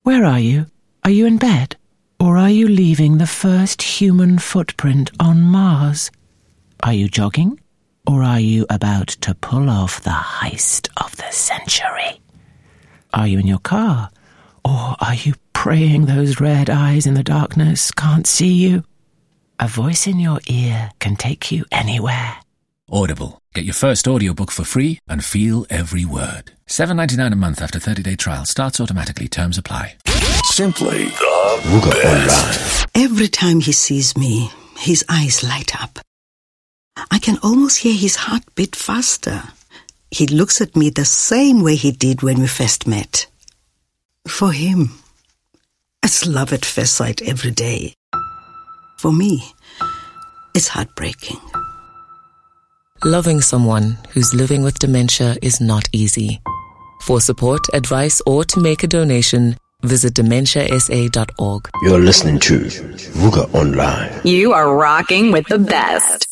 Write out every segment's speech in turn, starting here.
Where are you? Are you in bed? Or are you leaving the first human footprint on Mars? Are you jogging? Or are you about to pull off the heist of the century? Are you in your car? Or are you praying those red eyes in the darkness can't see you? A voice in your ear can take you anywhere. Audible. Get your first audiobook for free and feel every word. $7.99 a month after 30-day trial. Starts automatically. Terms apply. Simply the best. Every time he sees me, his eyes light up. I can almost hear his heart beat faster. He looks at me the same way he did when we first met. For him, it's love at first sight every day. For me, it's heartbreaking. Loving someone who's living with dementia is not easy. For support, advice, or to make a donation, visit dementiasa.org. You're listening to Vuka Online. You are rocking with the best.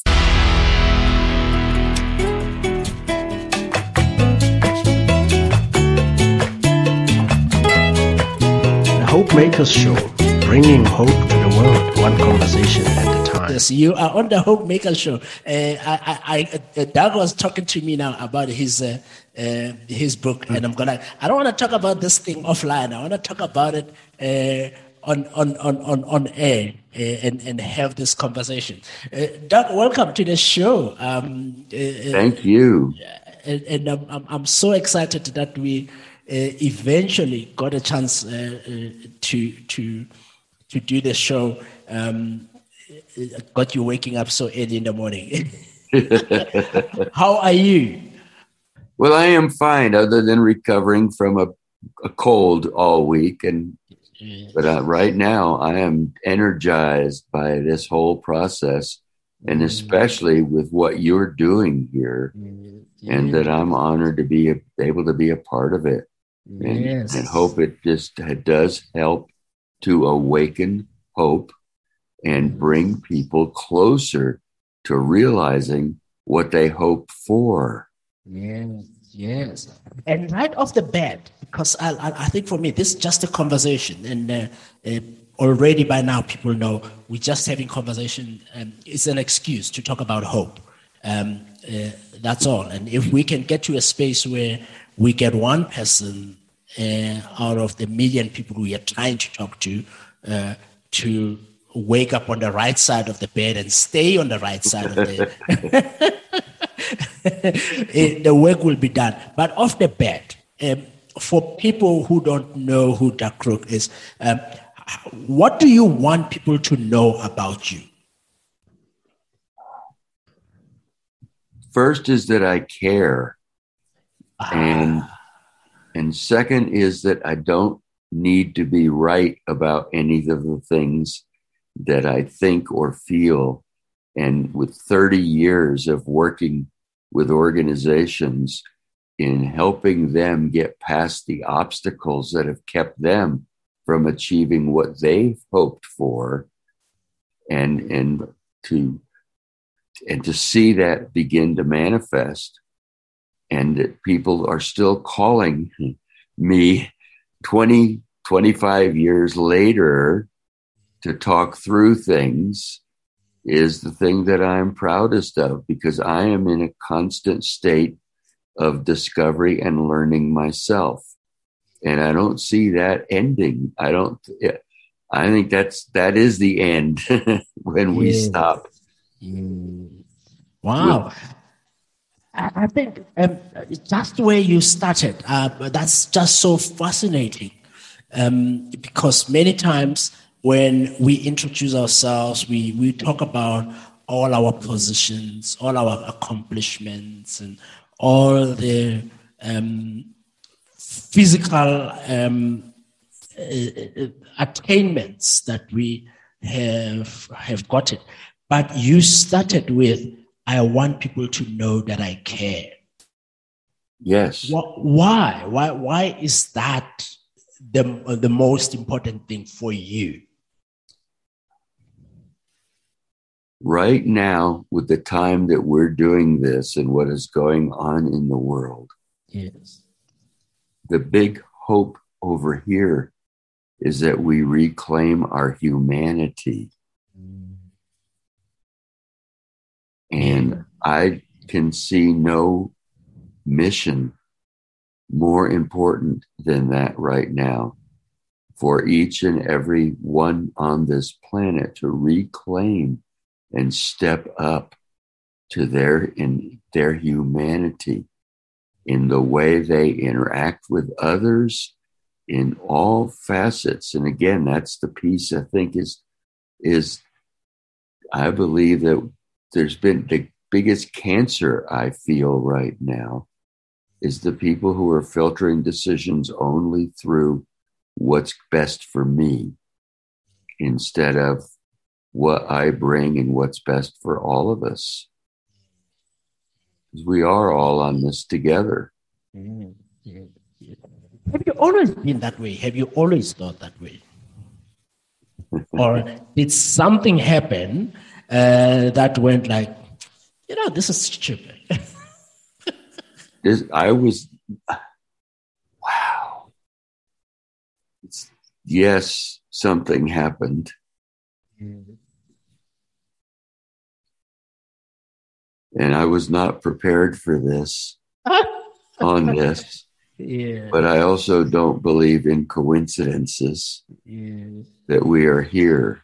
The Hope Makers Show, bringing hope to the world, one conversation at a time. Yes, you are on the Hope Maker Show. Doug was talking to me now about his book, and I don't want to talk about this thing offline. I want to talk about it on air and have this conversation. Doug, welcome to the show. Thank you. And I'm so excited that we eventually got a chance to do the show. Got you waking up so early in the morning. How are you? Well, I am fine, other than recovering from a cold all week. But right now, I am energized by this whole process, and especially with what you're doing here, and that I'm honored to be able to be a part of it. And hope it does help to awaken hope and bring people closer to realizing what they hope for. Yes. And right off the bat, because I think for me, this is just a conversation. And already by now, people know we're just having conversation. It's an excuse to talk about hope. That's all. And if we can get to a space where we get one person out of the million people we are trying to talk to wake up on the right side of the bed and stay on the right side of the the work will be done. But off the bat, for people who don't know who Doug Crook is, what do you want people to know about you? First is that I care. And second is that I don't need to be right about any of the things that I think or feel. And with 30 years of working with organizations in helping them get past the obstacles that have kept them from achieving what they've hoped for, and to see that begin to manifest, and that people are still calling me 20, 25 years later to talk through things is the thing that I'm proudest of, because I am in a constant state of discovery and learning myself. And I don't see that ending. I think that is the end when we stop. Wow. I think just where you started, that's just so fascinating, because many times when we introduce ourselves, we talk about all our positions, all our accomplishments, and all the physical attainments that we have gotten. But you started with, I want people to know that I care. Yes. Why? Why is that the most important thing for you? Right now, with the time that we're doing this and what is going on in the world, yes, the big hope over here is that we reclaim our humanity. And I can see no mission more important than that right now, for each and every one on this planet to reclaim and step up to their humanity in the way they interact with others in all facets. And again, that's the piece I think is I believe that there's been the biggest cancer I feel right now is the people who are filtering decisions only through what's best for me instead of what I bring and what's best for all of us. Because we are all on this together. Have you always been that way? Have you always thought that way? Or did something happen that went like, this is stupid? Wow. Yes, something happened. And I was not prepared for this, on this. Yeah. But I also don't believe in coincidences that we are here.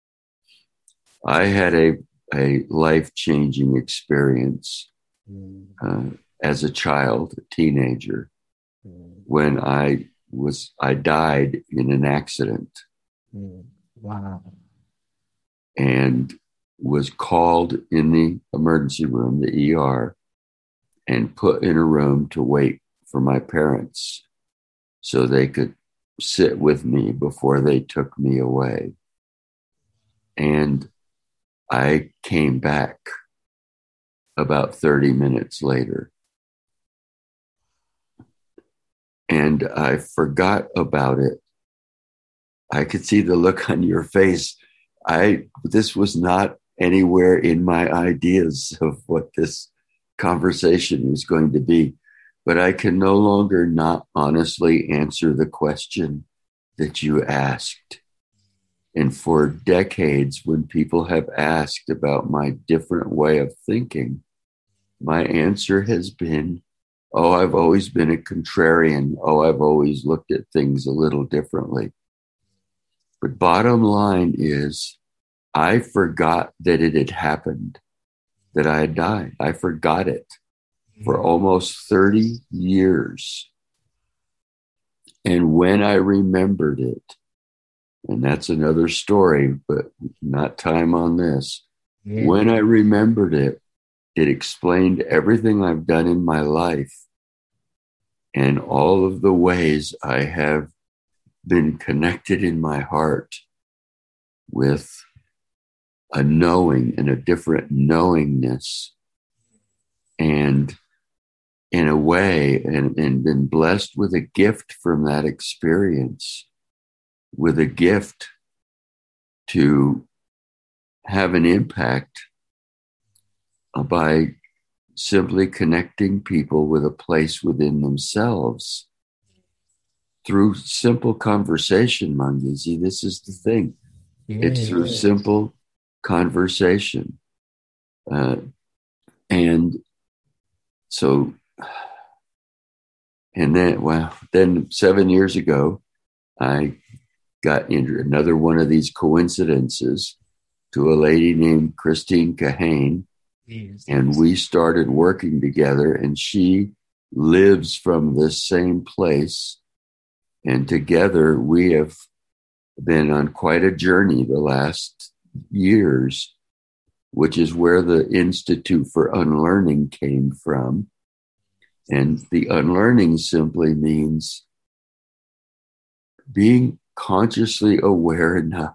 I had a life-changing experience as a child, a teenager, when I died in an accident. Wow. And was called in the emergency room, the ER, and put in a room to wait for my parents so they could sit with me before they took me away. And I came back about 30 minutes later. And I forgot about it. I could see the look on your face. This was not anywhere in my ideas of what this conversation was going to be. But I can no longer not honestly answer the question that you asked. And for decades, when people have asked about my different way of thinking, my answer has been, I've always been a contrarian. I've always looked at things a little differently. But bottom line is, I forgot that it had happened, that I had died. I forgot it for almost 30 years. And when I remembered it, and that's another story, but not time on this. Yeah. When I remembered it, it explained everything I've done in my life and all of the ways I have been connected in my heart with a knowing and a different knowingness, and in a way, and been blessed with a gift from that experience, with a gift to have an impact by simply connecting people with a place within themselves through simple conversation, Mangizi. This is the thing. It's through simple conversation. And so, and then 7 years ago, I got into another one of these coincidences to a lady named Christine Kahane. And we started working together, and she lives from this same place. And together we have been on quite a journey the last years, which is where the Institute for Unlearning came from. And the unlearning simply means being consciously aware enough,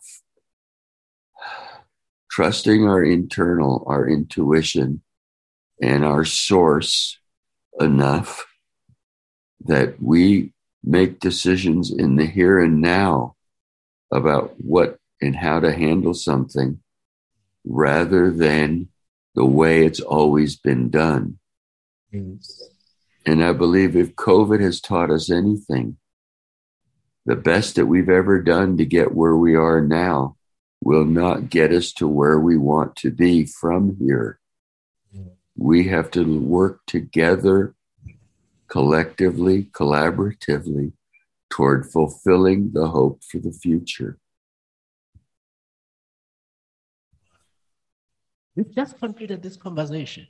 trusting our internal, our intuition, and our source enough that we make decisions in the here and now about what and how to handle something rather than the way it's always been done. Yes. And I believe if COVID has taught us anything, the best that we've ever done to get where we are now will not get us to where we want to be from here. We have to work together, collectively, collaboratively, toward fulfilling the hope for the future. We've just concluded this conversation.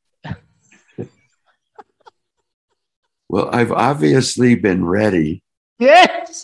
Well, I've obviously been ready. Yes.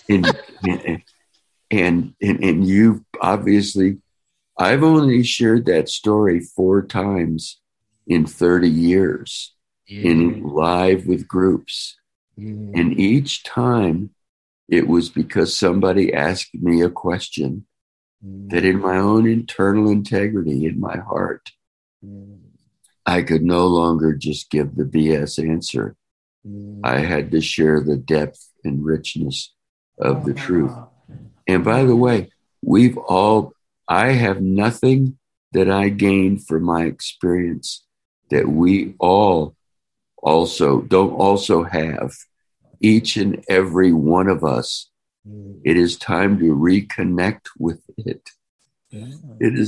And you've obviously, I've only shared that story 4 times in 30 years in live with groups. And each time it was because somebody asked me a question that in my own internal integrity, in my heart, I could no longer just give the BS answer. I had to share the depth and richness of the truth. And by the way, I have nothing that I gained from my experience that we all don't also have. Each and every one of us. It is time to reconnect with it. It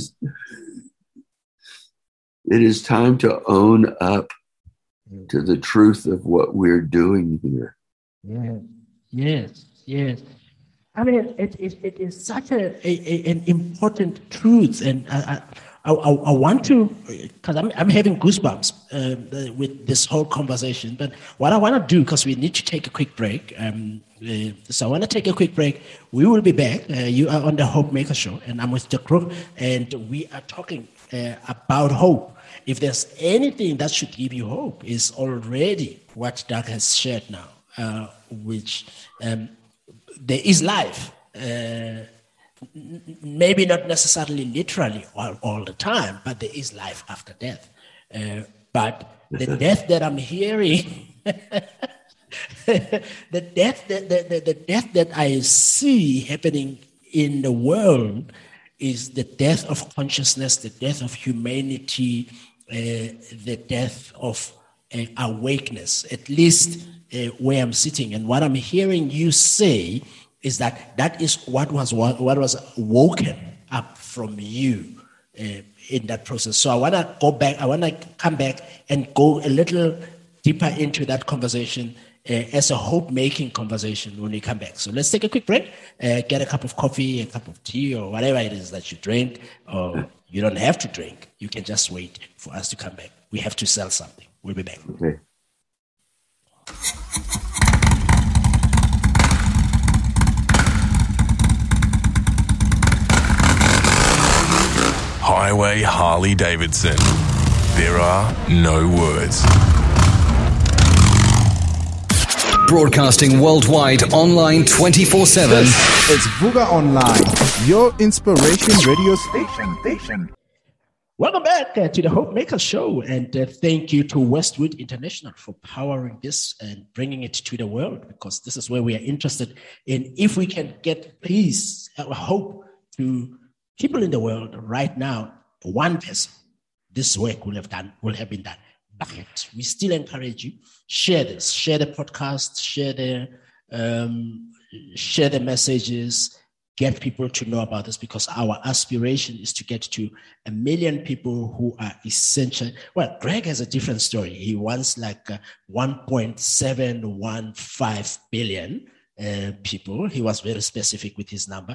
is time to own up to the truth of what we're doing here. Yes. I mean, it is such an important truth, and I want to, because I'm having goosebumps with this whole conversation. But what I want to do, because we need to take a quick break, so I want to take a quick break. We will be back. You are on the Hope Maker Show, and I'm with the group, and we are talking about hope. If there's anything that should give you hope, is already what Doug has shared now, which there is life. Maybe not necessarily literally all the time, but there is life after death. But the death that I'm hearing, the death that I see happening in the world is the death of consciousness, the death of humanity, the death of awakeness, at least where I'm sitting. And what I'm hearing you say is that is what was woken up from you in that process. So I want to go back. I want to come back and go a little deeper into that conversation as a hope-making conversation when we come back. So let's take a quick break, get a cup of coffee, a cup of tea, or whatever it is that you drink, or you don't have to drink. You can just wait for us to come back. We have to sell something. We'll be back. Okay. Highway Harley Davidson. There are no words. Broadcasting worldwide, online 24/7. It's Vuga Online, your inspiration radio station. Welcome back to the Hope Maker Show, and thank you to Westwood International for powering this and bringing it to the world, because this is where we are interested in if we can get peace, hope to people in the world right now. One person, this work will have been done. But we still encourage you, share this, share the podcast, share the messages, get people to know about this, because our aspiration is to get to 1 million people who are essential. Well, Greg has a different story. He wants like 1.715 billion people. He was very specific with his number.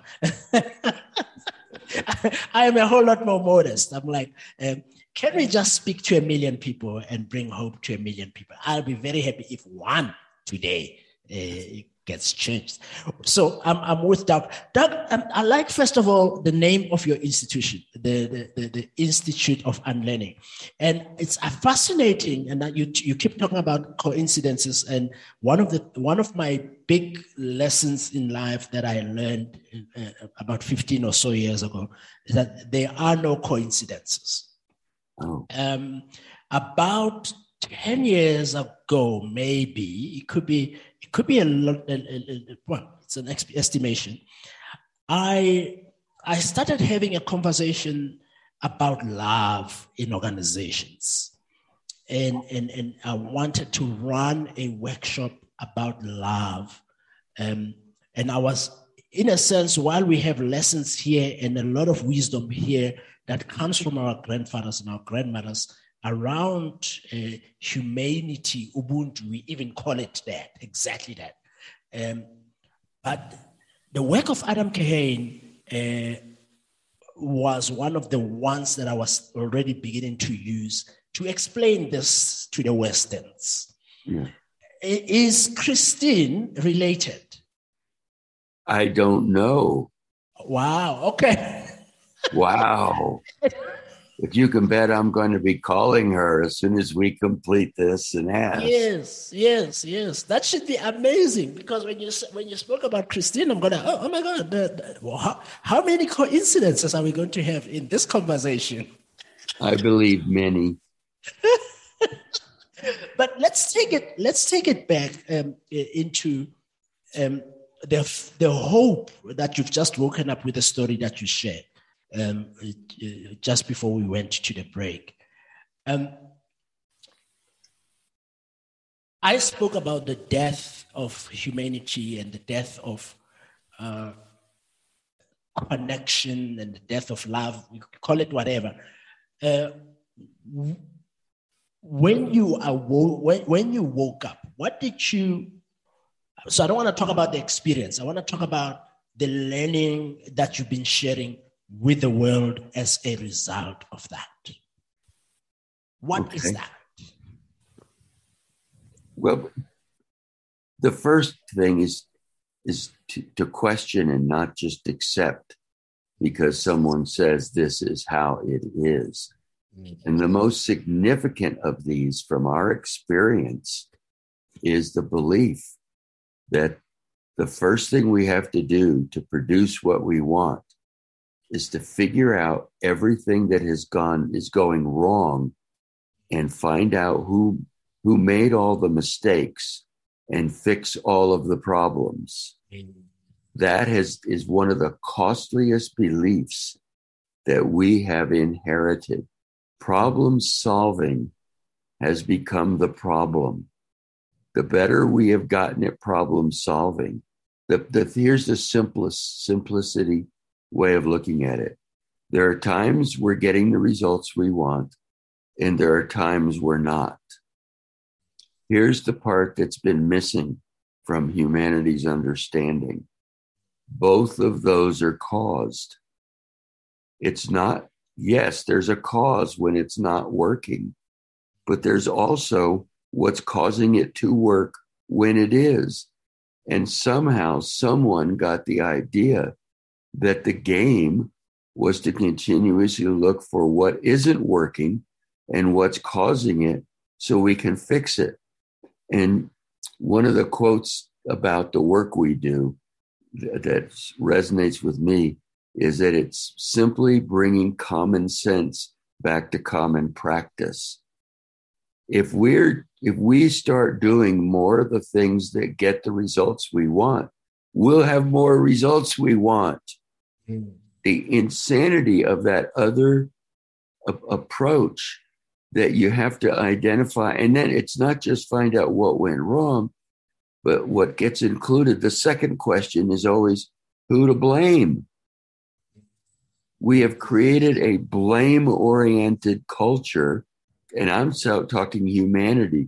I am a whole lot more modest. I'm like, can we just speak to 1 million people and bring hope to 1 million people? I'll be very happy if one today gets changed. So I'm with Doug. Doug, I like, first of all, the name of your institution, the Institute of Unlearning. And it's fascinating, and that you keep talking about coincidences. And one of my big lessons in life that I learned about 15 or so years ago is that there are no coincidences. Oh. About 10 years ago, maybe, it could be a lot, well, it's an estimation. I started having a conversation about love in organizations. And I wanted to run a workshop about love. And I was, in a sense, while we have lessons here and a lot of wisdom here that comes from our grandfathers and our grandmothers around humanity, Ubuntu, we even call it that, exactly that. But the work of Adam Kahane was one of the ones that I was already beginning to use to explain this to the Westerns. Yeah. Is Christine related? I don't know. Wow. Okay. Wow. But you can bet I'm going to be calling her as soon as we complete this and ask. Yes. That should be amazing, because when you spoke about Christine, I'm going to, oh my God, how many coincidences are we going to have in this conversation? I believe many. But let's take it back into the hope that you've just woken up with the story that you shared just before we went to the break. I spoke about the death of humanity and the death of connection and the death of love. You call it whatever. When you woke up, what did you? So I don't want to talk about the experience. I want to talk about the learning that you've been sharing with the world as a result of that. What is that? Well, the first thing is to question and not just accept because someone says this is how it is. And the most significant of these from our experience is the belief that the first thing we have to do to produce what we want is to figure out everything that is going wrong and find out who made all the mistakes and fix all of the problems. That is one of the costliest beliefs that we have inherited. Problem solving has become the problem. The better we have gotten at problem solving, here's the simplicity way of looking at it. There are times we're getting the results we want, and there are times we're not. Here's the part that's been missing from humanity's understanding. Both of those are caused. It's not, yes, there's a cause when it's not working, but there's also what's causing it to work when it is. And somehow someone got the idea that the game was to continuously look for what isn't working and what's causing it so we can fix it. And one of the quotes about the work we do that resonates with me is that it's simply bringing common sense back to common practice. If we start doing more of the things that get the results we want, we'll have more results we want. The insanity of that other approach that you have to identify, and then it's not just find out what went wrong, but what gets included. The second question is always who to blame. We have created a blame-oriented culture, and I'm talking humanity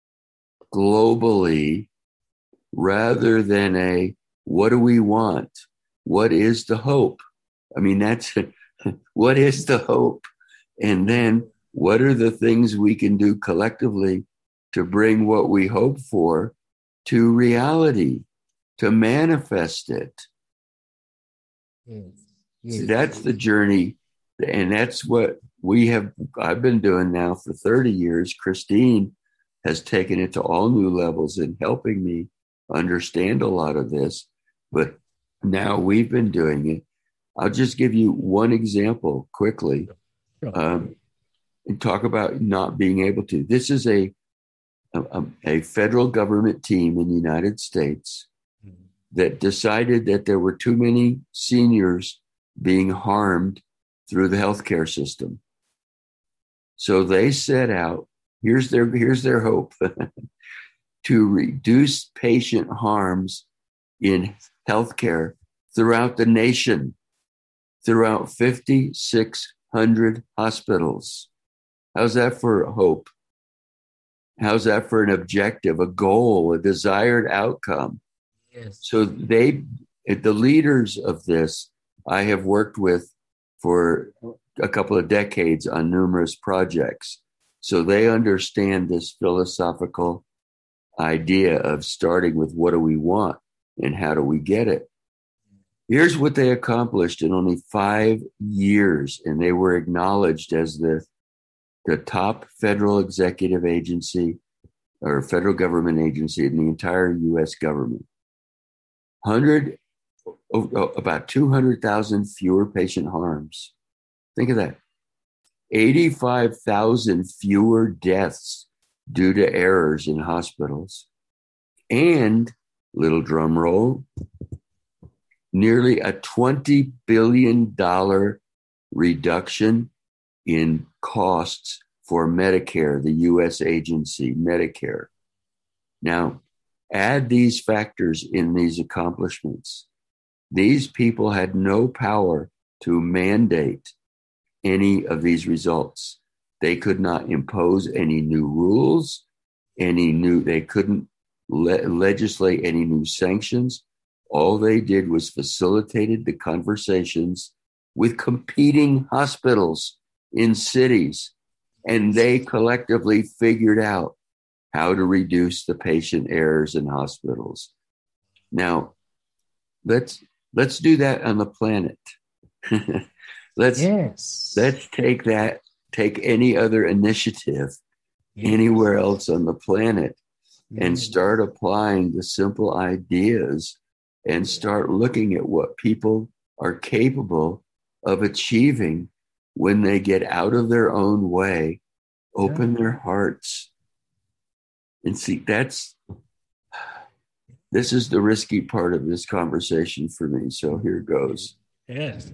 globally, rather than a what do we want? What is the hope? I mean, that's what is the hope? And then what are the things we can do collectively to bring what we hope for to reality, to manifest it? Yes. That's the journey. And that's what I've been doing now for 30 years. Christine has taken it to all new levels in helping me understand a lot of this. But now we've been doing it. I'll just give you one example quickly. Sure. And talk about not being able to. This is a federal government team in the United States that decided that there were too many seniors being harmed through the healthcare system. So they set out, here's their hope, to reduce patient harms in healthcare throughout the nation, throughout 5,600 hospitals. How's that for hope? How's that for an objective, a goal, a desired outcome? Yes. So the leaders of this, I have worked with for a couple of decades on numerous projects. So they understand this philosophical idea of starting with what do we want and how do we get it. Here's what they accomplished in only 5 years, and they were acknowledged as the top federal executive agency or federal government agency in the entire U.S. government. About 200,000 fewer patient harms. Think of that. 85,000 fewer deaths due to errors in hospitals. And, little drum roll, nearly a $20 billion reduction in costs for Medicare, the U.S. agency, Medicare. Now, add these factors in these accomplishments. These people had no power to mandate any of these results. They could not impose any new rules, they couldn't legislate any new sanctions. All they did was facilitated the conversations with competing hospitals in cities, and they collectively figured out how to reduce the patient errors in hospitals. Now, let's do that on the planet. Let's take any other initiative anywhere else on the planet and start applying the simple ideas and start looking at what people are capable of achieving when they get out of their own way, open their hearts, and see, this is the risky part of this conversation for me. So here goes. Yes.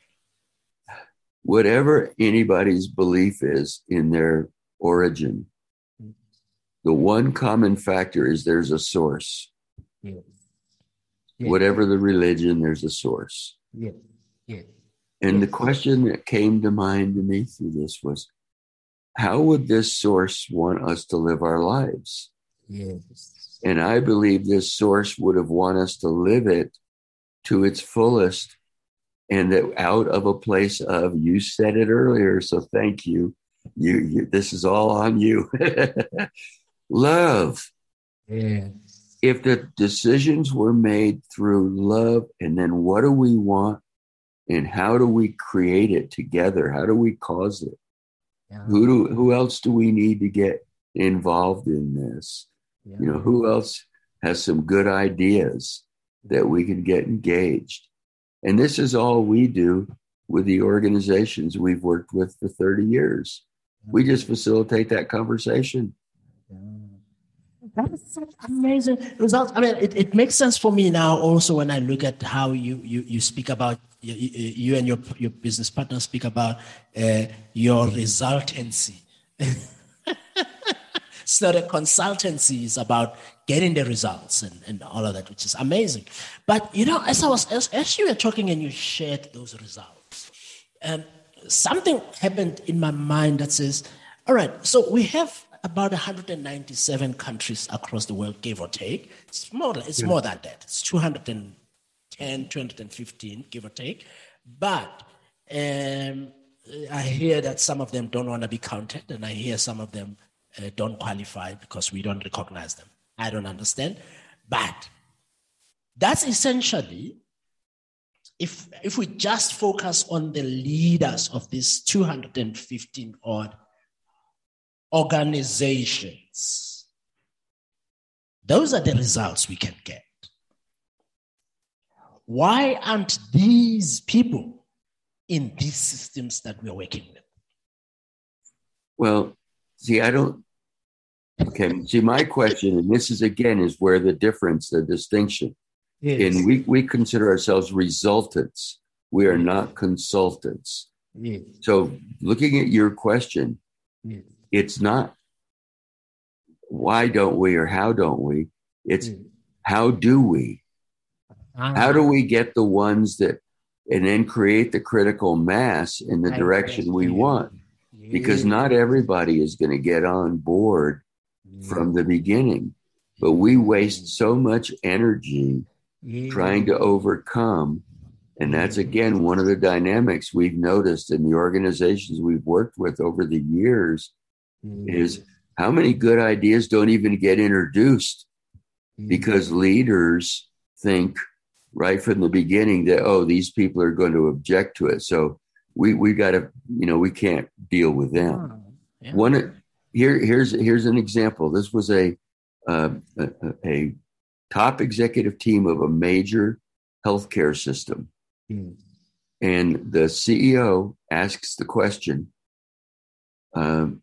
Whatever anybody's belief is in their origin, the one common factor is there's a source. Yes. Whatever the religion, there's a source. Yes. Yes. And the question that came to mind to me through this was, how would this source want us to live our lives? Yes. And I believe this source would have wanted us to live it to its fullest, and that out of a place of, you said it earlier, so thank you. You this is all on you. Love. Yes. If the decisions were made through love, and then what do we want and how do we create it together? How do we cause it? Yeah. Who else do we need to get involved in this? Yeah. Who else has some good ideas that we can get engaged? And this is all we do with the organizations we've worked with for 30 years. We just facilitate that conversation. That is such amazing results. I mean, it makes sense for me now also when I look at how you speak about, you and your business partner speak about your resultancy. It's not a consultancy, it's about getting the results and all of that, which is amazing. But, as you were talking and you shared those results, something happened in my mind that says, all right, so we have about 197 countries across the world, give or take. It's more than that. It's 210, 215, give or take. But I hear that some of them don't want to be counted, and I hear some of them don't qualify because we don't recognize them. I don't understand. But that's essentially, if we just focus on the leaders of these 215 odd organizations, those are the results we can get. Why aren't these people in these systems that we're working with? Well, my question, and this is where the difference, the distinction. Yes. And we consider ourselves resultants. We are not consultants. Yes. So looking at your question, yes, it's not why don't we or how don't we, it's how do we? How do we get the ones that, and then create the critical mass in the direction we want? Because not everybody is going to get on board from the beginning, but we waste so much energy trying to overcome. And that's, again, one of the dynamics we've noticed in the organizations we've worked with over the years is how many good ideas don't even get introduced because leaders think right from the beginning that, oh, these people are going to object to it. So we got to, we can't deal with them. Here's an example. This was a top executive team of a major healthcare system. And the CEO asks the question of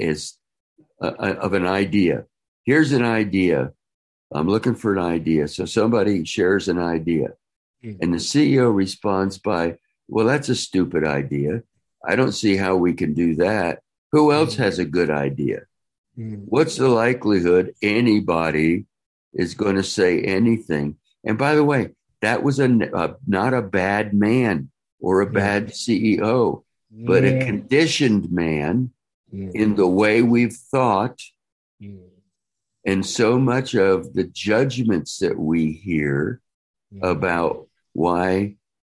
an idea. Here's an idea. I'm looking for an idea. So somebody shares an idea. And the CEO responds by, well, that's a stupid idea. I don't see how we can do that. Who else has a good idea? What's the likelihood anybody is going to say anything? And by the way, that was not a bad man or a bad CEO, but a conditioned man in the way we've thought. And so much of the judgments that we hear about why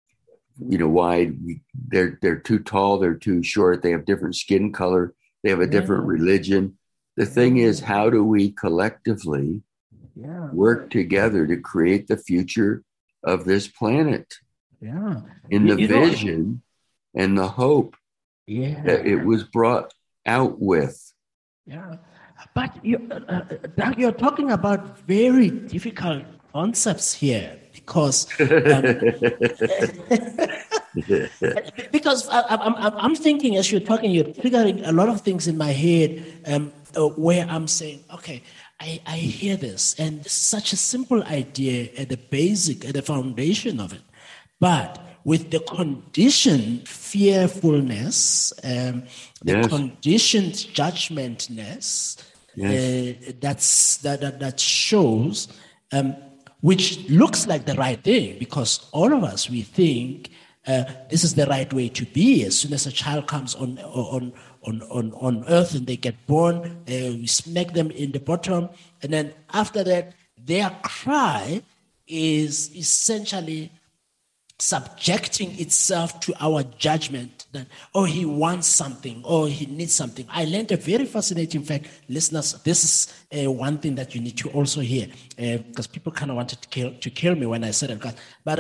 they're too tall, they're too short, they have different skin color, they have a different religion. The thing is, how do we collectively work together to create the future of this planet? In the vision and the hope that it was brought out with. But Doug, you're talking about very difficult concepts here because I'm thinking as you're talking, you're triggering a lot of things in my head where I'm saying, okay, I hear this, and this is such a simple idea at the foundation of it. But with the conditioned fearfulness, the conditioned judgmentness that shows, which looks like the right thing, because all of us, we think this is the right way to be. As soon as a child comes on earth and they get born, we smack them in the bottom, and then after that, their cry is essentially subjecting itself to our judgment that, oh, he wants something, or he needs something. I learned a very fascinating fact. Listeners, this is one thing that you need to also hear, because people kind of wanted to kill me when I said it. But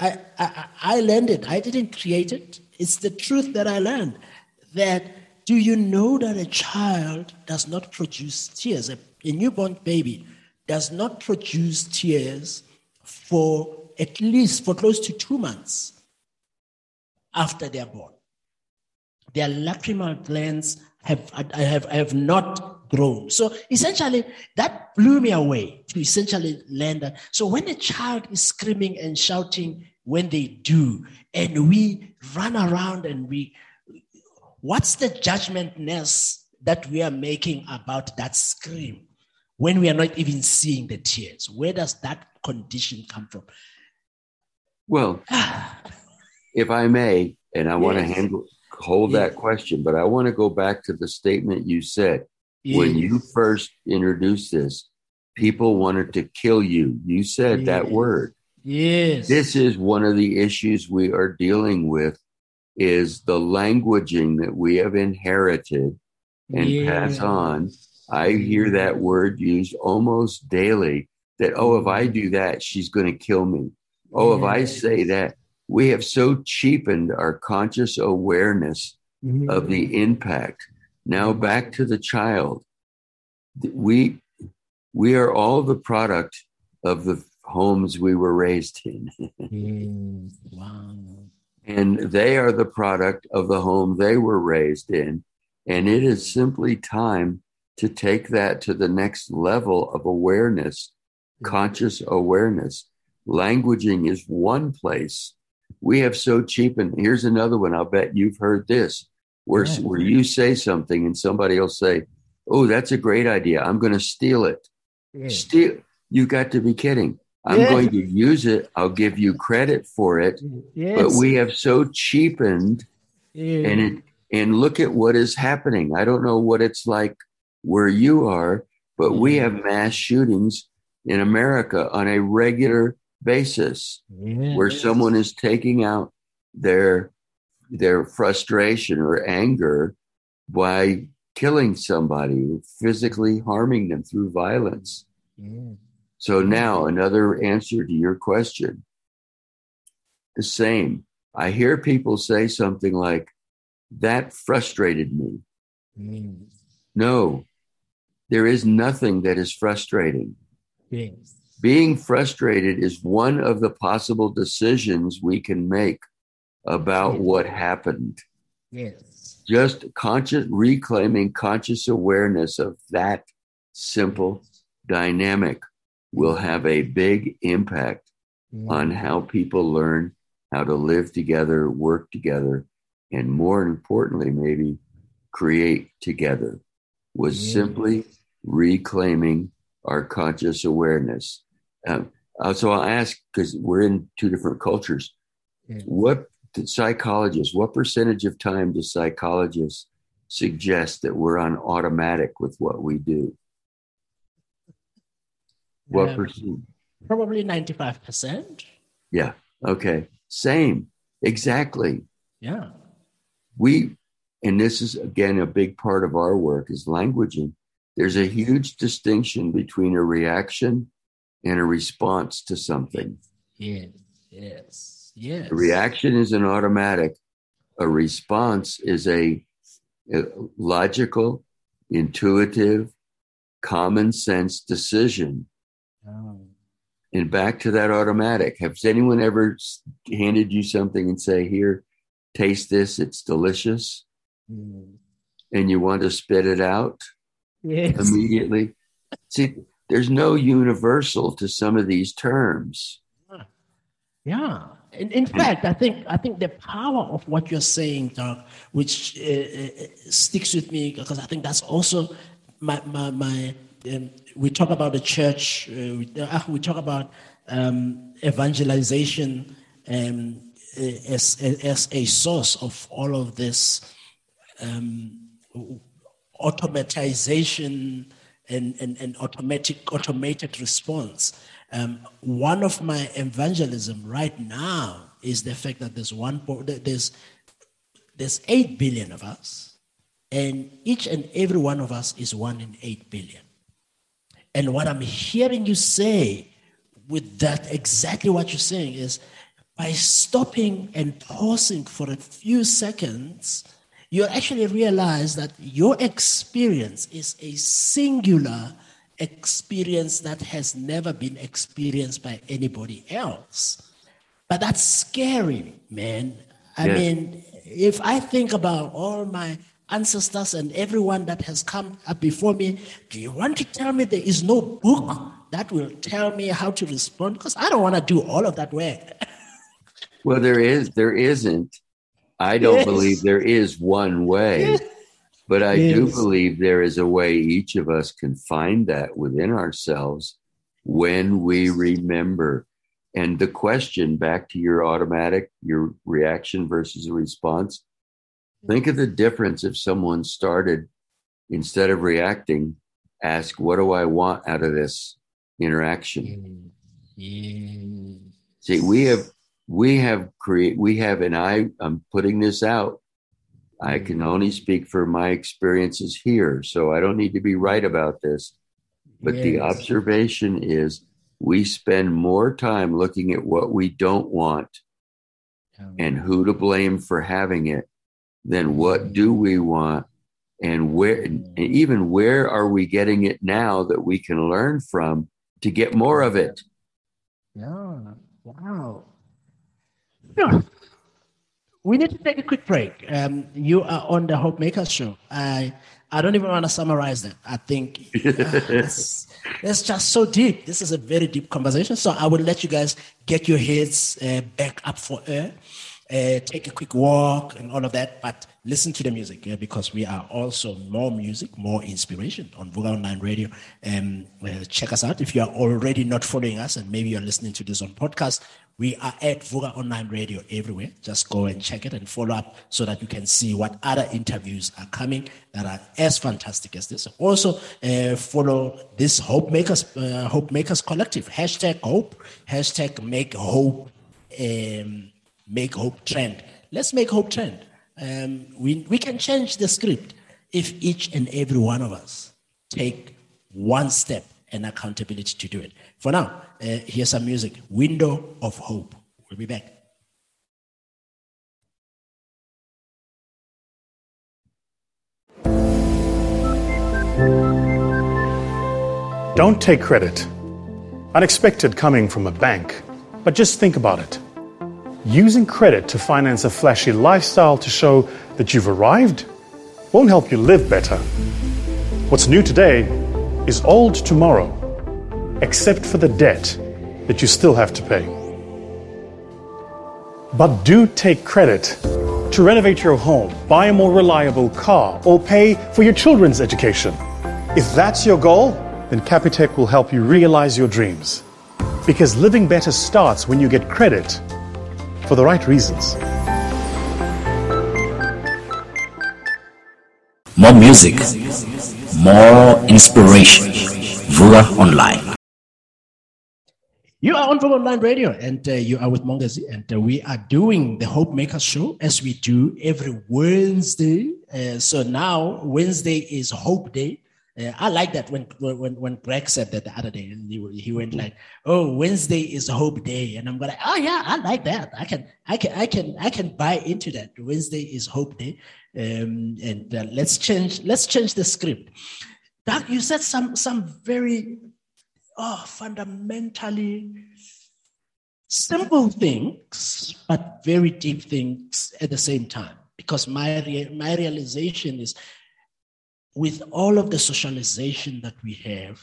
I learned it. I didn't create it. It's the truth that I learned. That, do you know that a child does not produce tears? A newborn baby does not produce tears for close to 2 months after they're born. Their lacrimal glands have not grown. So essentially, that blew me away to essentially learn that. So when a child is screaming and shouting when they do, and we run around and what's the judgmentness that we are making about that scream when we are not even seeing the tears? Where does that condition come from? Well, if I may, and I want to hold that question, but I want to go back to the statement you said. When you first introduced this, people wanted to kill you. You said that word. Yes. This is one of the issues we are dealing with, is the languaging that we have inherited and pass on. I hear that word used almost daily, that, oh, if I do that, she's going to kill me. Oh, if I say that. We have so cheapened our conscious awareness of the impact. Now back to the child. We are all the product of the homes we were raised in. Wow. And they are the product of the home they were raised in. And it is simply time to take that to the next level of awareness, conscious awareness. Languaging is one place. We have so cheapened. Here's another one. I'll bet you've heard this, where you say something and somebody will say, oh, that's a great idea. I'm going to steal it. Steal? You've got to be kidding. I'm going to use it. I'll give you credit for it. Yes. But we have so cheapened, and look at what is happening. I don't know what it's like where you are, but we have mass shootings in America on a regular basis where someone is taking out their frustration or anger by killing somebody, physically harming them through violence. So now another answer to your question. The same. I hear people say something like, that frustrated me. No, there is nothing that is frustrating. Being frustrated is one of the possible decisions we can make about what happened. Just reclaiming conscious awareness of that simple dynamic will have a big impact on how people learn how to live together, work together, and more importantly, maybe create together, was simply reclaiming our conscious awareness. So I'll ask, because we're in two different cultures, what percentage of time do psychologists suggest that we're on automatic with what we do? What percent? Probably 95%. Yeah. Okay. Same. Exactly. Yeah. And this is, again, a big part of our work is languaging. There's a huge distinction between a reaction and a response to something. Yes. A reaction is an automatic. A response is a logical, intuitive, common sense decision. And back to that automatic. Has anyone ever handed you something and say, here, taste this, it's delicious? And you want to spit it out immediately? See, there's no universal to some of these terms. Yeah. In fact, I think the power of what you're saying, Doc, which sticks with me, because I think that's also my we talk about the church, we talk about evangelization as a source of all of this automatization and automated response. One of my evangelism right now is the fact that there's 8 billion of us, and each and every one of us is 1 in 8 billion. And what I'm hearing you say with that, exactly what you're saying, is by stopping and pausing for a few seconds, you actually realize that your experience is a singular experience that has never been experienced by anybody else. But that's scary, man. I mean, if I think about all my ancestors and everyone that has come up before me, do you want to tell me there is no book that will tell me how to respond? Because I don't want to do all of that work. Well, there isn't. I don't believe there is one way, but I do believe there is a way each of us can find that within ourselves when we remember. And the question, back to your automatic, your reaction versus a response, think of the difference if someone started, instead of reacting, ask, what do I want out of this interaction? See, and I'm putting this out. I can only speak for my experiences here, so I don't need to be right about this. But the observation is we spend more time looking at what we don't want and who to blame for having it than what do we want, and where are we getting it now that we can learn from to get more of it. Yeah. Wow. Yeah. We need to take a quick break. You are on the Hope Makers Show. I don't even want to summarize that. I think it's just so deep. This is a very deep conversation. So I will let you guys get your heads back up for air. take a quick walk and all of that, but listen to the music because we are also more music, more inspiration on Vuga Online Radio. Check us out if you are already not following us and maybe you're listening to this on podcast. We are at Vuga Online Radio everywhere. Just go and check it and follow up so that you can see what other interviews are coming that are as fantastic as this. Also, follow this Hope Makers Collective. Hashtag Hope. Hashtag Make Hope. Make hope trend. Let's make hope trend. We can change the script if each and every one of us take one step and accountability to do it. For now, here's some music. Window of Hope. We'll be back. Don't take credit. Unexpected coming from a bank. But just think about it. Using credit to finance a flashy lifestyle to show that you've arrived won't help you live better. What's new today is old tomorrow, except for the debt that you still have to pay. But do take credit to renovate your home, buy a more reliable car, or pay for your children's education. If that's your goal, then Capitec will help you realize your dreams. Because living better starts when you get credit for the right reasons. More music, more inspiration. Vuga Online. You are on Vuga Online Radio, and you are with Mongezi, and we are doing the Hope Makers Show as we do every Wednesday. So now Wednesday is Hope Day. I like that when Greg said that the other day, and he went like, "Oh, Wednesday is Hope Day," and I'm going, "Oh yeah, I like that. I can buy into that. Wednesday is Hope Day." Let's change the script. Doug, you said some very fundamentally simple things, but very deep things at the same time. Because my realization is, with all of the socialization that we have,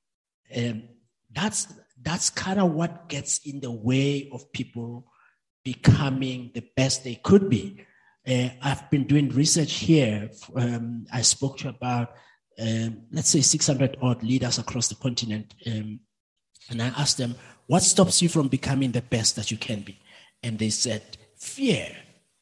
that's kind of what gets in the way of people becoming the best they could be. I've been doing research here. I spoke to about, let's say, 600 odd leaders across the continent. And I asked them, what stops you from becoming the best that you can be? And they said, fear.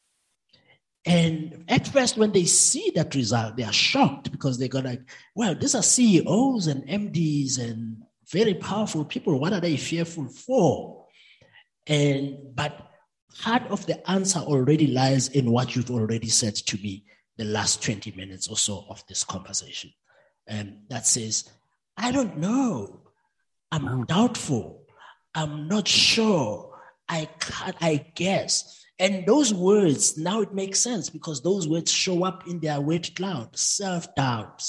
And at first, when they see that result, they are shocked because they go like, well, these are CEOs and MDs and very powerful people. What are they fearful for? But part of the answer already lies in what you've already said to me the last 20 minutes or so of this conversation. That says, I don't know. I'm doubtful. I'm not sure. I guess. And those words, now it makes sense because those words show up in their word cloud: self-doubt,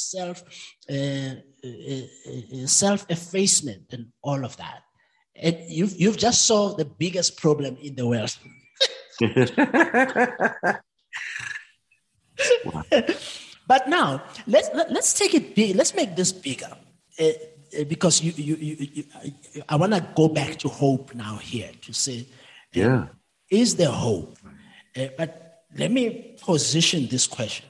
self-effacement, and all of that. And you've just solved the biggest problem in the world. But now let's take it big. Let's make this bigger, because I want to go back to hope now here to say, yeah. Is there hope? But let me position this question.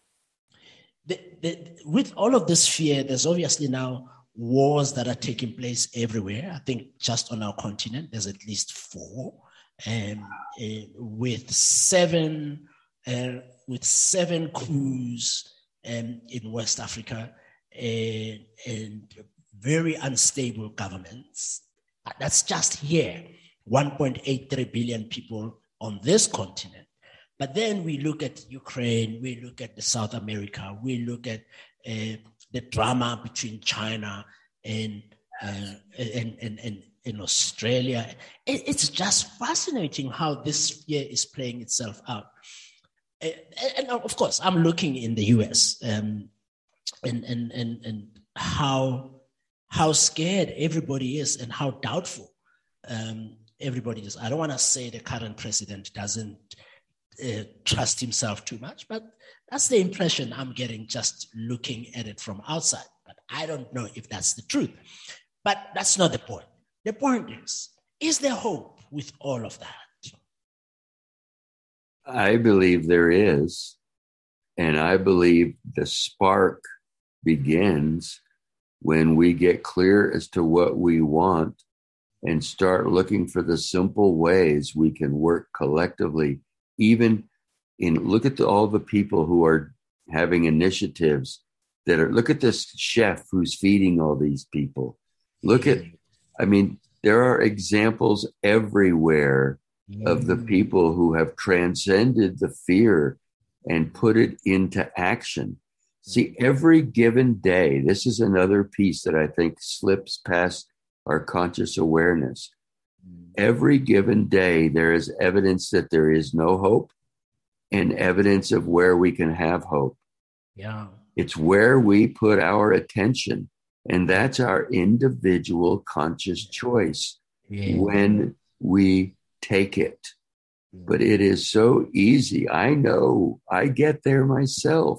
With all of this fear, there's obviously now wars that are taking place everywhere. I think just on our continent, there's at least 4, with 7 coups in West Africa, and very unstable governments. That's just here. 1.83 billion people on this continent. But then we look at Ukraine, we look at the South America, we look at the drama between China and Australia. It's just fascinating how this fear is playing itself out. And of course, I'm looking in the US and how scared everybody is and how doubtful everybody is. I don't want to say the current president doesn't trust himself too much, but that's the impression I'm getting just looking at it from outside. But I don't know if that's the truth. But that's not the point. The point is there hope with all of that? I believe there is. And I believe the spark begins when we get clear as to what we want and start looking for the simple ways we can work collectively. Even look at all the people who are having initiatives that are, look at this chef who's feeding all these people. There are examples everywhere of the people who have transcended the fear and put it into action. See, every given day, this is another piece that I think slips past our conscious awareness. Every given day, there is evidence that there is no hope and evidence of where we can have hope. Yeah. It's where we put our attention, and that's our individual conscious choice when we take it. But it is so easy. I know I get there myself.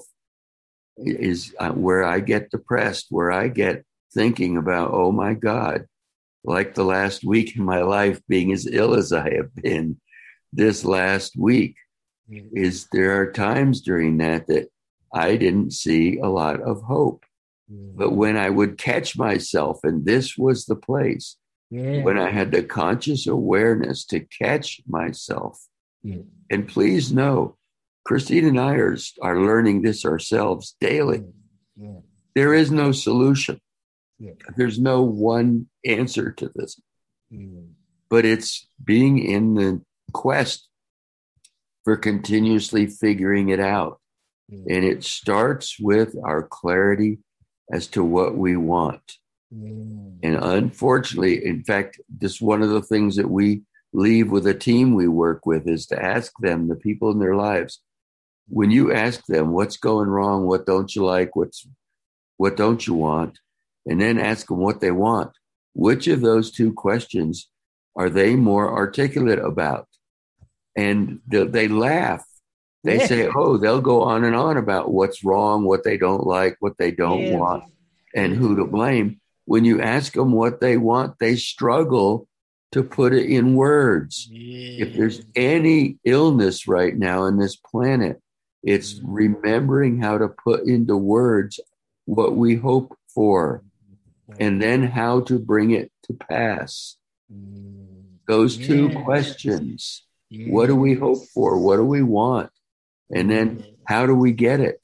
Is where I get depressed, where I get thinking about, oh my God, like the last week in my life being as ill as I have been this last week, is there are times during that I didn't see a lot of hope. But when I would catch myself, and this was the place, when I had the conscious awareness to catch myself, and please know, Christine and I are learning this ourselves daily. There is no solution. There's no one answer to this. But it's being in the quest for continuously figuring it out. And it starts with our clarity as to what we want. And unfortunately, in fact, this one of the things that we leave with a team we work with is to ask them, the people in their lives, when you ask them what's going wrong, what don't you like, what don't you want, and then ask them what they want, which of those two questions are they more articulate about? And they laugh. They say, they'll go on and on about what's wrong, what they don't like, what they don't want, and who to blame. When you ask them what they want, they struggle to put it in words. If there's any illness right now on this planet, it's remembering how to put into words what we hope for and then how to bring it to pass. Those two questions. What do we hope for? What do we want? And then how do we get it?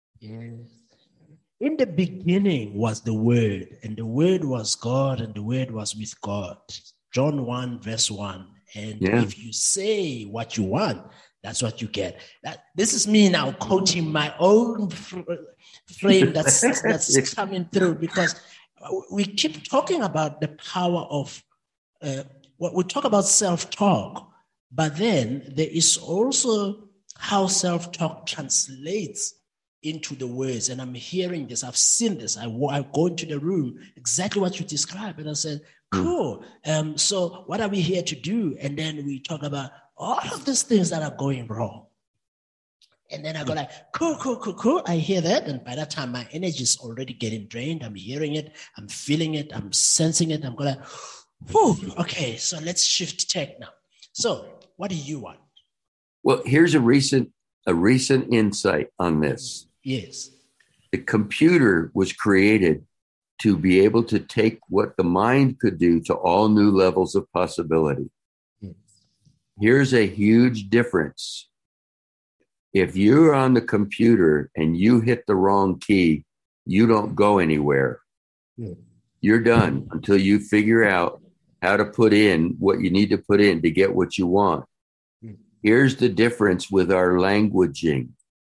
In the beginning was the Word, and the Word was God, and the Word was with God. John 1, verse 1. And if you say what you want, that's what you get. This is me now quoting my own frame that's coming through, because we keep talking about the power of what we talk about self-talk, but then there is also how self-talk translates into the words. And I'm hearing this, I've seen this. I go into the room, exactly what you described, and I said, cool. So what are we here to do? And then we talk about all of these things that are going wrong. And then I go like, cool. I hear that. And by that time, my energy is already getting drained. I'm hearing it. I'm feeling it. I'm sensing it. I'm going like, whew, okay, so let's shift tech now. So what do you want? Well, here's a recent insight on this. Yes. The computer was created to be able to take what the mind could do to all new levels of possibility. Here's a huge difference. If you're on the computer and you hit the wrong key, you don't go anywhere. You're done until you figure out how to put in what you need to put in to get what you want. Here's the difference with our languaging.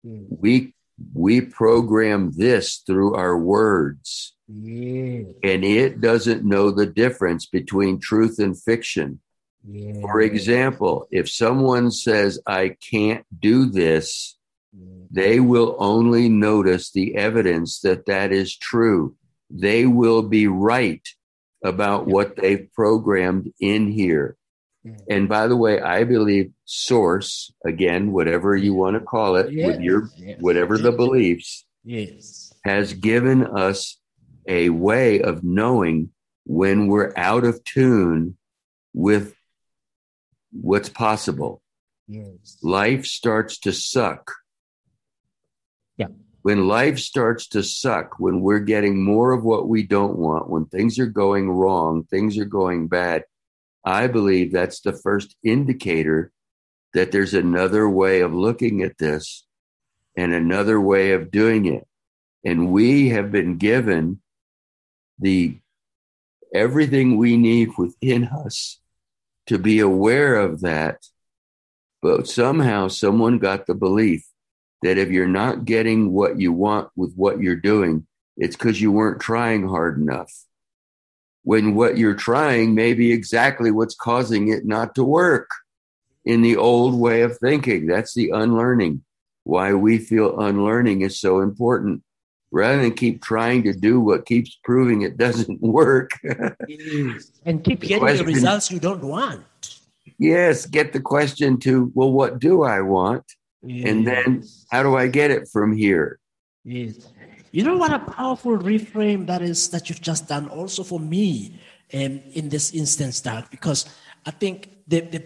We program this through our words, and it doesn't know the difference between truth and fiction. For example, if someone says, I can't do this, they will only notice the evidence that is true. They will be right about what they've programmed in here. And by the way, I believe source, again, whatever you want to call it, with your whatever the beliefs, has given us a way of knowing when we're out of tune with what's possible. Yes. Life starts to suck. Yeah. When life starts to suck, when we're getting more of what we don't want, when things are going wrong, things are going bad, I believe that's the first indicator that there's another way of looking at this and another way of doing it. And we have been given everything we need within us to be aware of that. But somehow someone got the belief that if you're not getting what you want with what you're doing, it's because you weren't trying hard enough. When what you're trying may be exactly what's causing it not to work in the old way of thinking. That's the unlearning. Why we feel unlearning is so important. Rather than keep trying to do what keeps proving it doesn't work. And keep getting the results you don't want. Yes, get the question to, well, what do I want? Yes. And then how do I get it from here? Yes. You know what a powerful reframe that you've just done also for me in this instance, Doug, because I think the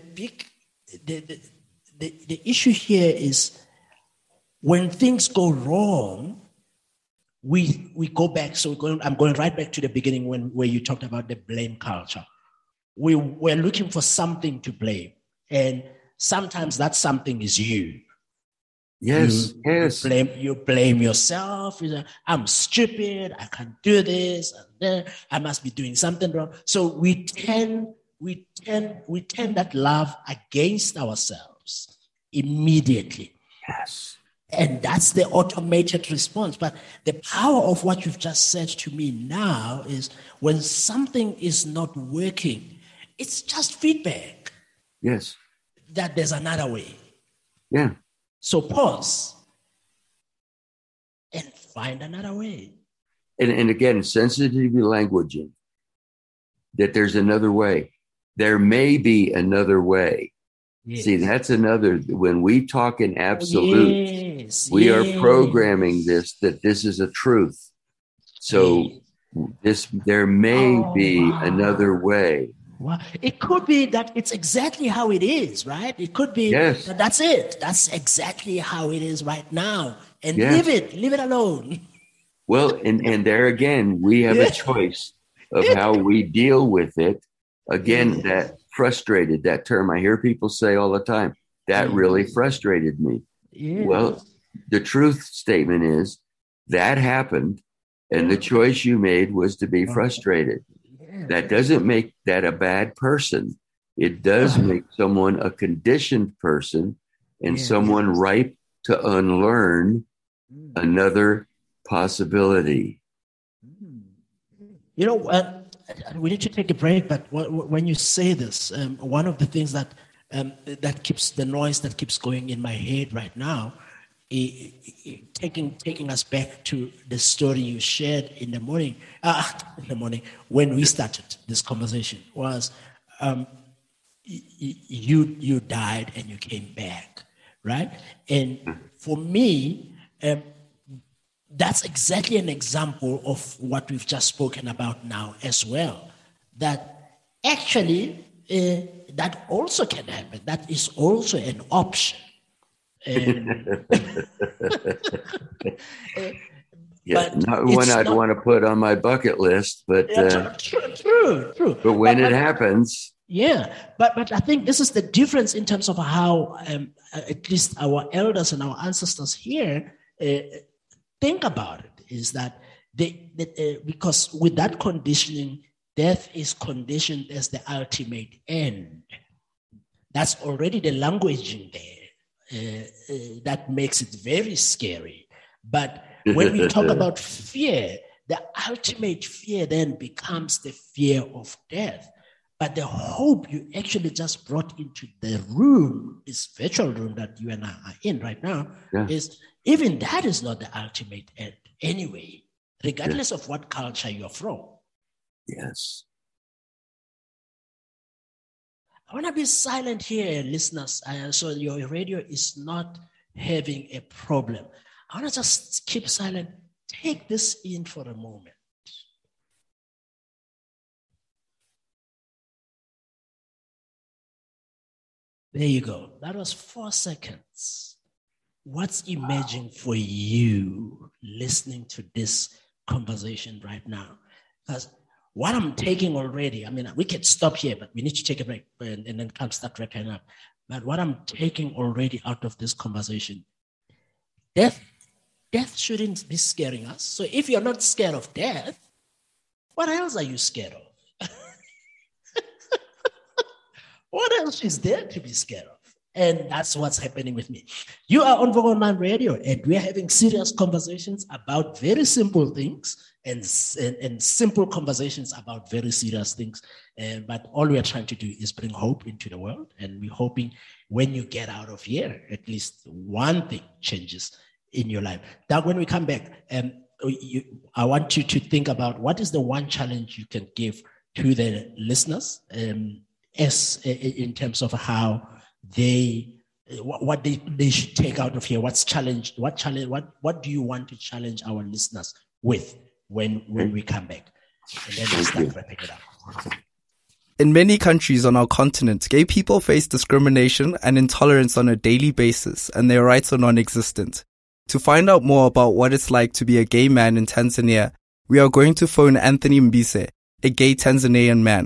issue here is when things go wrong, we go back. So I'm going right back to the beginning where you talked about the blame culture. We're looking for something to blame. And sometimes that something is you. Yes, You blame yourself. You say, I'm stupid. I can't do this. I must be doing something wrong. So we turn that love against ourselves immediately. Yes. And that's the automated response. But the power of what you've just said to me now is when something is not working, it's just feedback. Yes. That there's another way. Yeah. So pause and find another way. And again, sensitivity languaging, that there's another way. There may be another way. Yes. See, that's another, when we talk in absolutes, we are programming that this is a truth. So there may be another way. Wow. It could be that it's exactly how it is, right? It could be that's it. That's exactly how it is right now. And leave it alone. Well, and there again, we have a choice of how we deal with it. Again, that frustrated, that term I hear people say all the time, that really frustrated me. Well, the truth statement is that happened, and the choice you made was to be frustrated. That doesn't make that a bad person. It does make someone a conditioned person and someone ripe to unlearn another possibility. You know, we need to take a break, but when you say this, one of the things that keeps the noise that keeps going in my head right now, taking us back to the story you shared in the morning when we started this conversation was you died and you came back, right? And for me, that's exactly an example of what we've just spoken about now as well. That actually that also can happen. That is also an option. Not one I'd want to put on my bucket list, but true. But when it happens, but I think this is the difference in terms of how at least our elders and our ancestors here think about it. Is that because with that conditioning, death is conditioned as the ultimate end. That's already the language in there. That makes it very scary. But when we talk about fear, the ultimate fear then becomes the fear of death. But the hope you actually just brought into the room, this virtual room that you and I are in right now, is even that is not the ultimate end anyway, regardless of what culture you're from. Yes. I want to be silent here, listeners, so your radio is not having a problem. I want to just keep silent. Take this in for a moment. There you go. That was 4 seconds. What's emerging for you listening to this conversation right now? Because what I'm taking already, I mean, we could stop here, but we need to take a break and then come start wrapping up. But what I'm taking already out of this conversation, death shouldn't be scaring us. So if you're not scared of death, what else are you scared of? What else is there to be scared of? And that's what's happening with me. You are on Vuga Online Radio, and we're having serious conversations about very simple things and simple conversations about very serious things. But all we're trying to do is bring hope into the world. And we're hoping when you get out of here, at least one thing changes in your life. Doug, when we come back, I want you to think about what is the one challenge you can give to the listeners in terms of how what they should take out of here. What do you want to challenge our listeners with when we come back? And then we'll start wrapping it up. In many countries on our continent, gay people face discrimination and intolerance on a daily basis, and their rights are non-existent. To find out more about what it's like to be a gay man in Tanzania, we are going to phone Anthony Mbise, a gay Tanzanian man.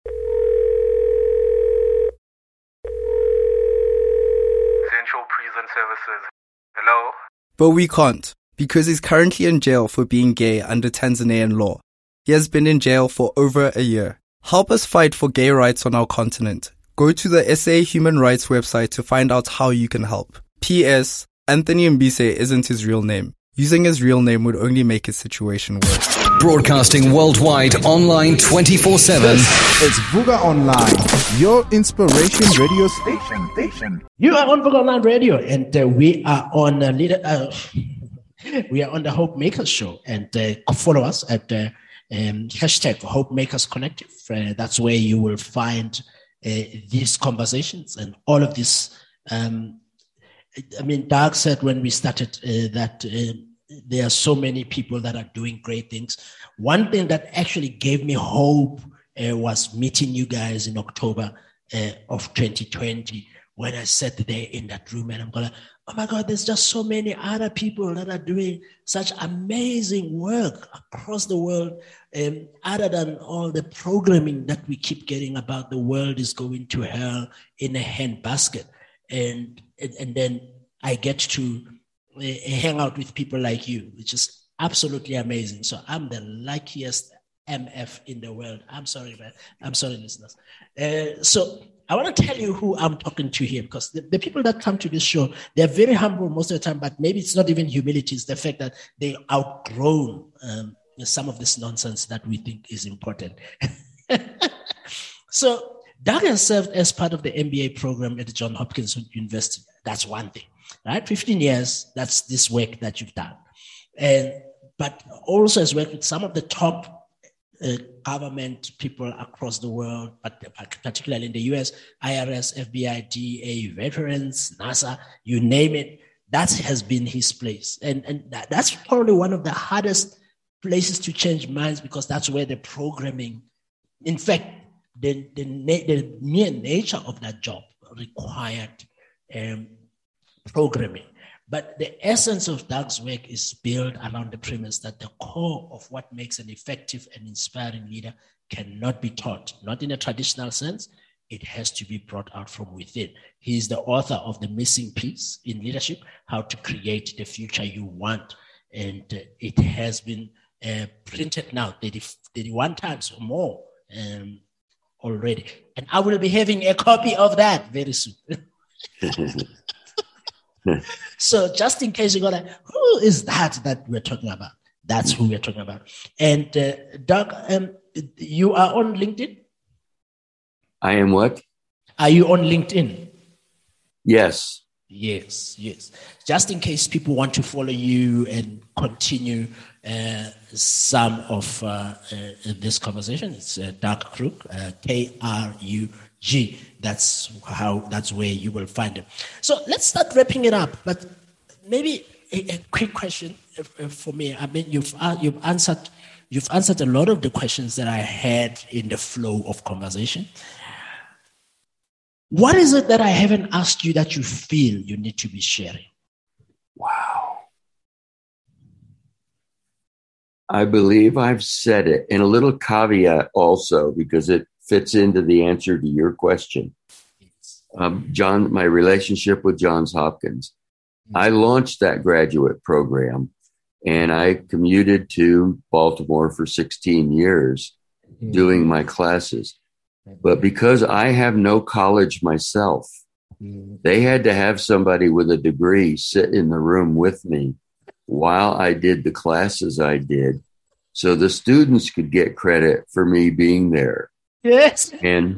Services. Hello? But we can't, because he's currently in jail for being gay under Tanzanian law. He has been in jail for over a year. Help us fight for gay rights on our continent. Go to the SA Human Rights website to find out how you can help. P.S. Anthony Mbise isn't his real name. Using his real name would only make his situation worse. Broadcasting worldwide, online 24/7. It's Vuga Online, your inspiration radio station. You are on Vuga Online Radio, and we are on we are on the Hope Makers Show, and follow us at hashtag Hope Makers Collective. That's where you will find these conversations and all of this. Doug said when we started that there are so many people that are doing great things. One thing that actually gave me hope was meeting you guys in October of 2020 when I sat there in that room and I'm going, oh my God, there's just so many other people that are doing such amazing work across the world, other than all the programming that we keep getting about the world is going to hell in a handbasket. And then I get to hang out with people like you, which is absolutely amazing. So I'm the luckiest MF in the world. I'm sorry, man. I'm sorry, listeners. So I want to tell you who I'm talking to here, because the people that come to this show, they're very humble most of the time, but maybe it's not even humility. It's the fact that they outgrown some of this nonsense that we think is important. So Doug has served as part of the MBA program at the Johns Hopkins University. That's one thing, right? 15 years, that's this work that you've done. But also has worked with some of the top government people across the world, but particularly in the US, IRS, FBI, DEA, veterans, NASA, you name it. That has been his place. And that's probably one of the hardest places to change minds, because that's where the programming, in fact, the mere nature of that job required programming. But the essence of Doug's work is built around the premise that the core of what makes an effective and inspiring leader cannot be taught, not in a traditional sense. It has to be brought out from within. He is the author of The Missing Piece in Leadership, How to Create the Future You Want. And it has been printed now 31 times or more already. And I will be having a copy of that very soon. So just in case you go like, who is that we're talking about? That's who we're talking about. And Doug, you are on LinkedIn? I am what? Are you on LinkedIn? Yes. Yes. Just in case people want to follow you and continue some of this conversation, it's Doug Krug, Krug. That's where you will find it. So let's start wrapping it up. But maybe a quick question for me. I mean, you've answered a lot of the questions that I had in the flow of conversation. What is it that I haven't asked you that you feel you need to be sharing? Wow. I believe I've said it. And a little caveat also, because it fits into the answer to your question. John, my relationship with Johns Hopkins. I launched that graduate program, and I commuted to Baltimore for 16 years doing my classes. But because I have no college myself, they had to have somebody with a degree sit in the room with me while I did the classes I did, so the students could get credit for me being there. Yes. And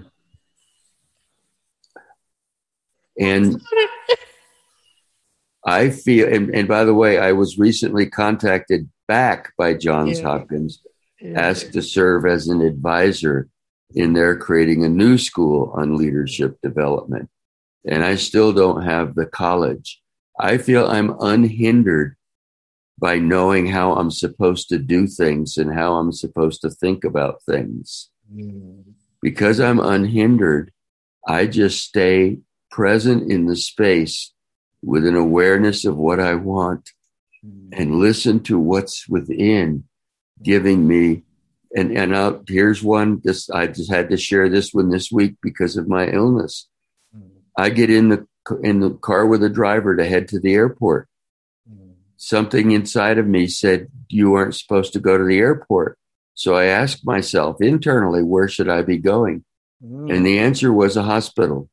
I feel, and by the way, I was recently contacted back by Johns Hopkins, asked to serve as an advisor in their creating a new school on leadership development. And I still don't have the college. I feel I'm unhindered by knowing how I'm supposed to do things and how I'm supposed to think about things. Because I'm unhindered, I just stay present in the space with an awareness of what I want and listen to what's within giving me. And here's one. I just had to share this one this week because of my illness. I get in the car with a driver to head to the airport. Something inside of me said, you aren't supposed to go to the airport. So I asked myself internally, where should I be going? And the answer was a hospital.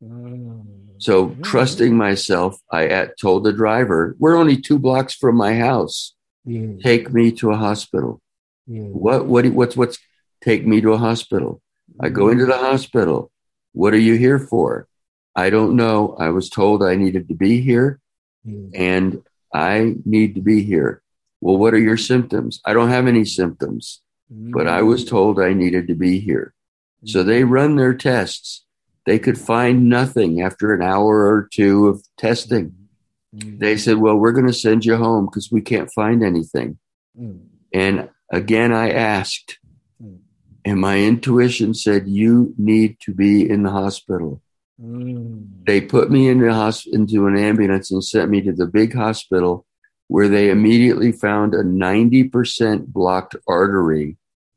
So trusting myself, I told the driver, we're only 2 blocks from my house. Take me to a hospital. What's take me to a hospital? I go into the hospital. What are you here for? I don't know. I was told I needed to be here and I need to be here. Well, what are your symptoms? I don't have any symptoms, but I was told I needed to be here. So they run their tests. They could find nothing after an hour or 2 of testing. They said, well, we're going to send you home because we can't find anything. And again, I asked, and my intuition said, you need to be in the hospital. They put me into an ambulance and sent me to the big hospital where they immediately found a 90% blocked artery,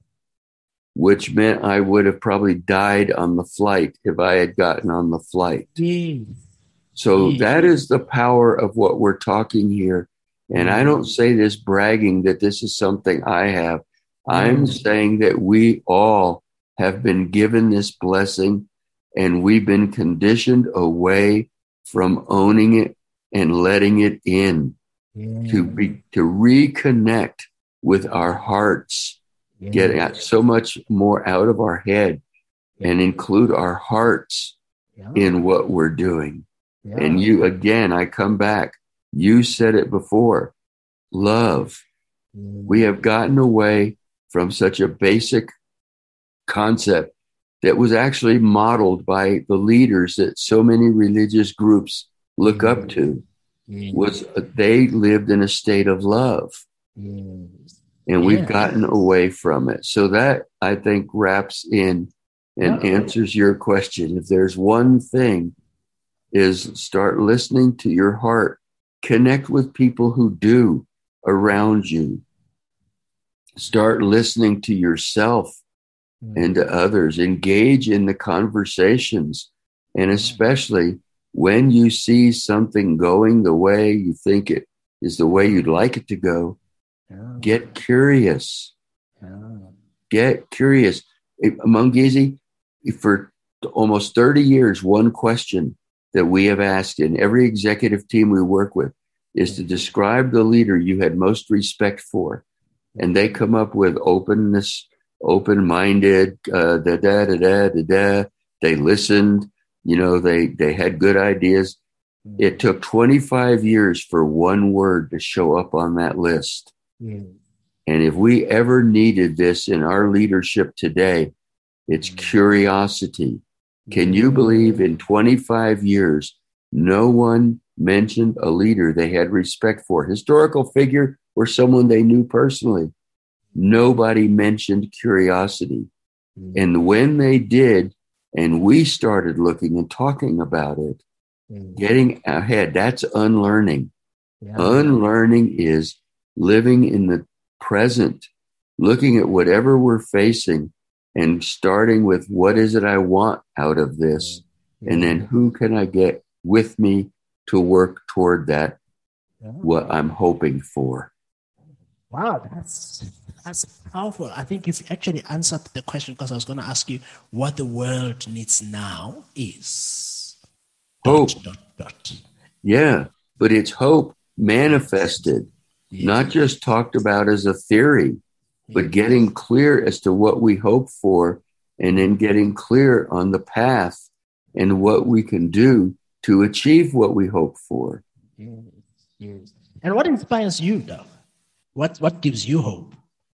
which meant I would have probably died on the flight if I had gotten on the flight. So that is the power of what we're talking here. And I don't say this bragging that this is something I have. I'm saying that we all have been given this blessing and we've been conditioned away from owning it and letting it in to reconnect with our hearts, get so much more out of our head and include our hearts in what we're doing. And you, again, I come back. You said it before, love. We have gotten away from such a basic concept that was actually modeled by the leaders that so many religious groups look up to. Was they lived in a state of love. And we've gotten away from it. So that, I think, wraps in and answers your question. If there's one thing, is start listening to your heart. Connect with people who do around you. Start listening to yourself and to others. Engage in the conversations. And especially when you see something going the way you think it is the way you'd like it to go, get curious. Get curious. Mungisi, for almost 30 years, one question that we have asked in every executive team we work with is to describe the leader you had most respect for. And they come up with openness, open-minded, They listened, they had good ideas. It took 25 years for one word to show up on that list. And if we ever needed this in our leadership today, it's curiosity. Can you believe in 25 years, no one mentioned a leader they had respect for, historical figure or someone they knew personally? Nobody mentioned curiosity. And when they did, And we started looking and talking about it, getting ahead. That's unlearning. Yeah. Unlearning is living in the present, looking at whatever we're facing and starting with what is it I want out of this? And then who can I get with me to work toward that, what I'm hoping for? Wow, that's powerful. I think you've actually answered the question, because I was going to ask you what the world needs now is hope. ... Yeah, but it's hope manifested, not just talked about as a theory, but getting clear as to what we hope for, and then getting clear on the path and what we can do to achieve what we hope for. Yes. And what inspires you, though? What gives you hope?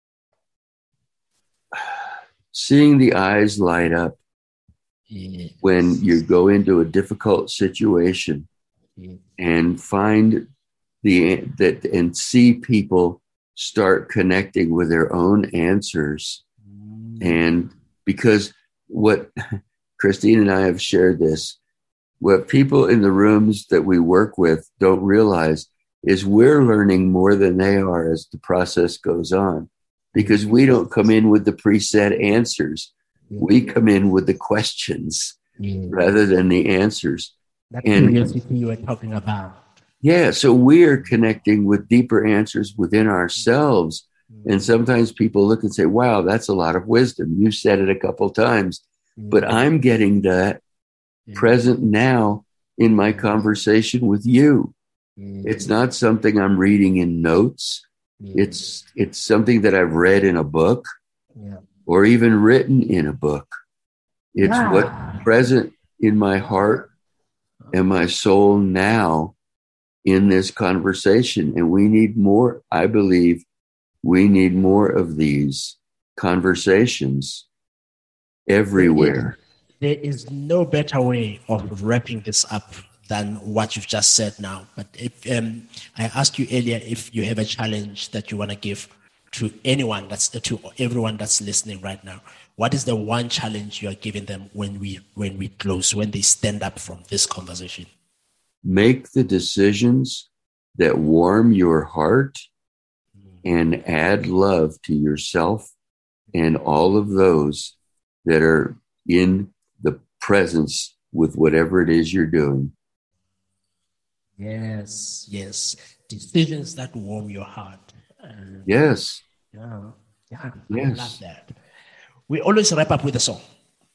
Seeing the eyes light up when you go into a difficult situation and find and see people start connecting with their own answers. And because what Christine and I have shared this, what people in the rooms that we work with don't realize is we're learning more than they are as the process goes on, because we don't come in with the preset answers. We come in with the questions rather than the answers. That curiosity you were talking about. Yeah, so we're connecting with deeper answers within ourselves. And sometimes people look and say, wow, that's a lot of wisdom. You said it a couple times, but I'm getting that present now in my conversation with you. It's not something I'm reading in notes. It's something that I've read in a book or even written in a book. It's what's present in my heart and my soul now in this conversation. And we need more, I believe, we need more of these conversations everywhere. There is no better way of wrapping this up than what you've just said now. But if I asked you earlier if you have a challenge that you want to give to anyone, to everyone that's listening right now, what is the one challenge you are giving them when we close, when they stand up from this conversation? Make the decisions that warm your heart and add love to yourself and all of those that are in the presence with whatever it is you're doing. Yes. Decisions that warm your heart. Yes. Yeah. Yes. I love that. We always wrap up with a song.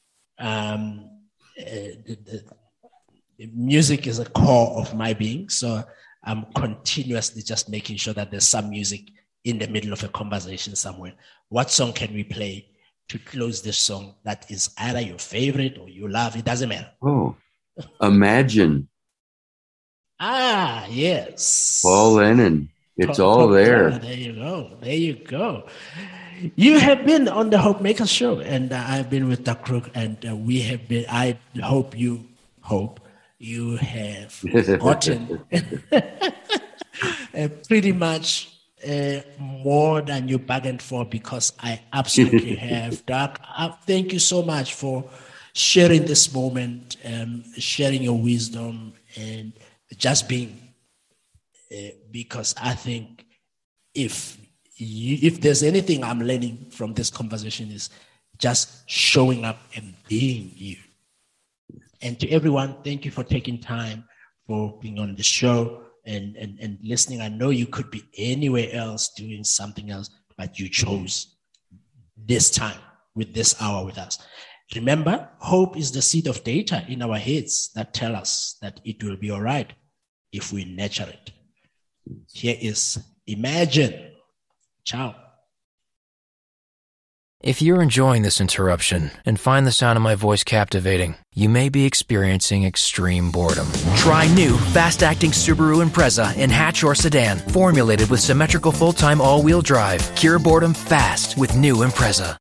Music is a core of my being, so I'm continuously just making sure that there's some music in the middle of a conversation somewhere. What song can we play to close this song that is either your favorite or you love? It doesn't matter. Oh, Imagine. Yes. Paul Lennon. It's all there. There you go. You have been on the Hope Makers show, and I've been with Doug Crook, and we have been. I hope you have gotten pretty much more than you bargained for, because I absolutely have. Doug, thank you so much for sharing this moment, sharing your wisdom, and just being. Because I think if there's anything I'm learning from this conversation is just showing up and being you. And to everyone, thank you for taking time for being on the show and listening. I know you could be anywhere else doing something else, but you chose this time with this hour with us. Remember, hope is the seed of data in our heads that tell us that it will be all right if we nurture it. Here is Imagine. Ciao. If you're enjoying this interruption and find the sound of my voice captivating, you may be experiencing extreme boredom. Try new, fast-acting Subaru Impreza in hatch or sedan, formulated with symmetrical full-time all-wheel drive. Cure boredom fast with new Impreza.